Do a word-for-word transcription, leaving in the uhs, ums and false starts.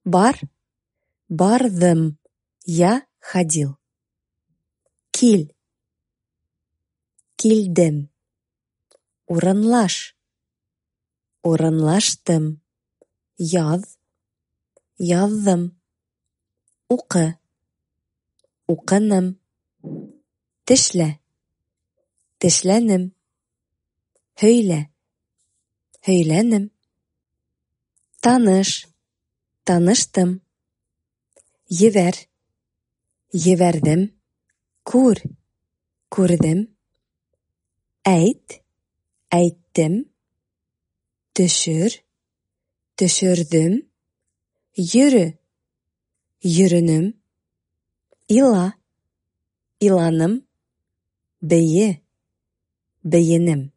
Бар, бардым. Я ходил. Кил, килдем. Урынлаш, урынлаштым. Яҙ, яҙҙым. Уҡы, уҡыным. Тешлә, тешләнем. Һөйлә, һөйләнем. Таныш, таныштым. Ебәр, ебәрҙем. Күр, күрҙем. Әйт, әйттем. Төшөр, төшөрҙөм. Йөрө, йөрөнөм. Ила, иланым. Бейе, бейенем.